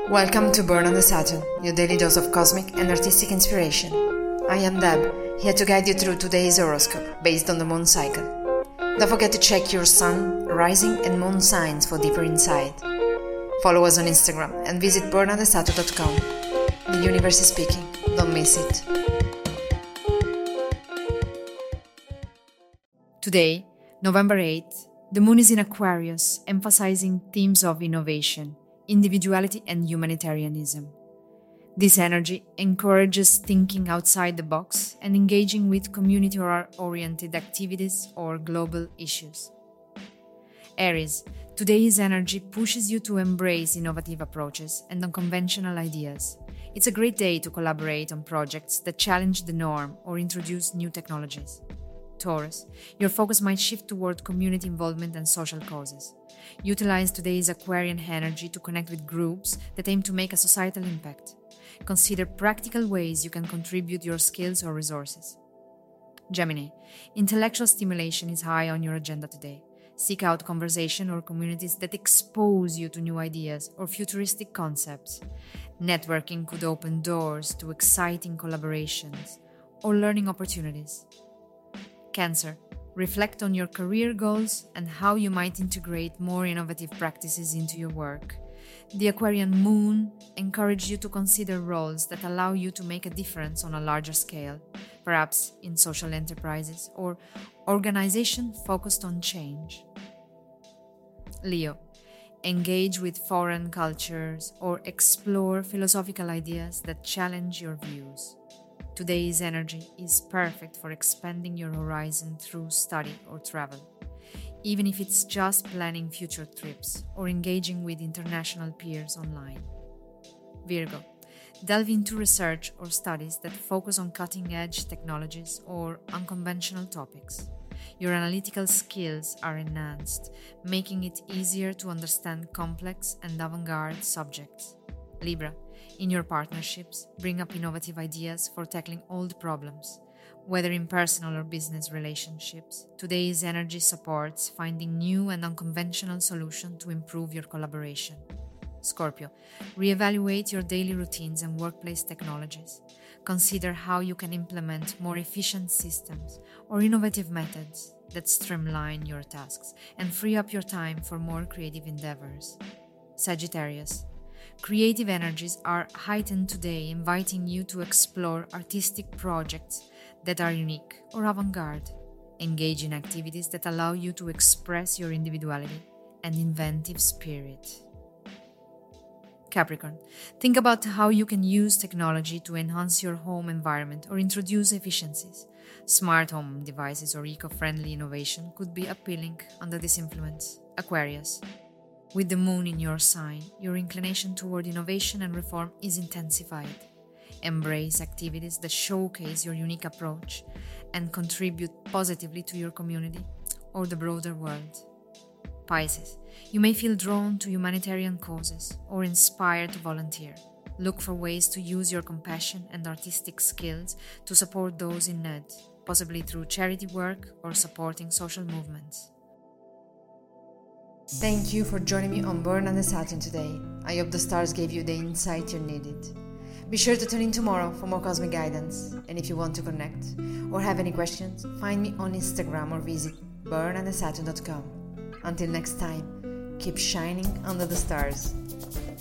Welcome to Burn on the Saturn, your daily dose of cosmic and artistic inspiration. I am Deb, here to guide you through today's horoscope based on the moon cycle. Don't forget to check your sun, rising and moon signs for deeper insight. Follow us on Instagram and visit burnonthesaturn.com. The universe is speaking, don't miss it. Today, November 8th, the moon is in Aquarius, emphasizing themes of innovation, individuality and humanitarianism. This energy encourages thinking outside the box and engaging with community-oriented activities or global issues. Aries, today's energy pushes you to embrace innovative approaches and unconventional ideas. It's a great day to collaborate on projects that challenge the norm or introduce new technologies. Taurus, your focus might shift toward community involvement and social causes. Utilize today's Aquarian energy to connect with groups that aim to make a societal impact. Consider practical ways you can contribute your skills or resources. Gemini, intellectual stimulation is high on your agenda today. Seek out conversation or communities that expose you to new ideas or futuristic concepts. Networking could open doors to exciting collaborations or learning opportunities. Cancer, reflect on your career goals and how you might integrate more innovative practices into your work. The Aquarian moon encourages you to consider roles that allow you to make a difference on a larger scale, perhaps in social enterprises or organizations focused on change. Leo, engage with foreign cultures or explore philosophical ideas that challenge your views. Today's energy is perfect for expanding your horizon through study or travel, even if it's just planning future trips or engaging with international peers online. Virgo, delve into research or studies that focus on cutting-edge technologies or unconventional topics. Your analytical skills are enhanced, making it easier to understand complex and avant-garde subjects. Libra, in your partnerships, bring up innovative ideas for tackling old problems. Whether in personal or business relationships, today's energy supports finding new and unconventional solutions to improve your collaboration. Scorpio, reevaluate your daily routines and workplace technologies. Consider how you can implement more efficient systems or innovative methods that streamline your tasks and free up your time for more creative endeavors. Sagittarius, creative energies are heightened today, inviting you to explore artistic projects that are unique or avant-garde. Engage in activities that allow you to express your individuality and inventive spirit. Capricorn, think about how you can use technology to enhance your home environment or introduce efficiencies. Smart home devices or eco-friendly innovation could be appealing under this influence. Aquarius, with the moon in your sign, your inclination toward innovation and reform is intensified. Embrace activities that showcase your unique approach and contribute positively to your community or the broader world. Pisces, you may feel drawn to humanitarian causes or inspired to volunteer. Look for ways to use your compassion and artistic skills to support those in need, possibly through charity work or supporting social movements. Thank you for joining me on Burn on the Saturn today. I hope the stars gave you the insight you needed. Be sure to tune in tomorrow for more cosmic guidance. And if you want to connect or have any questions, find me on Instagram or visit burnonthesaturn.com. Until next time, keep shining under the stars.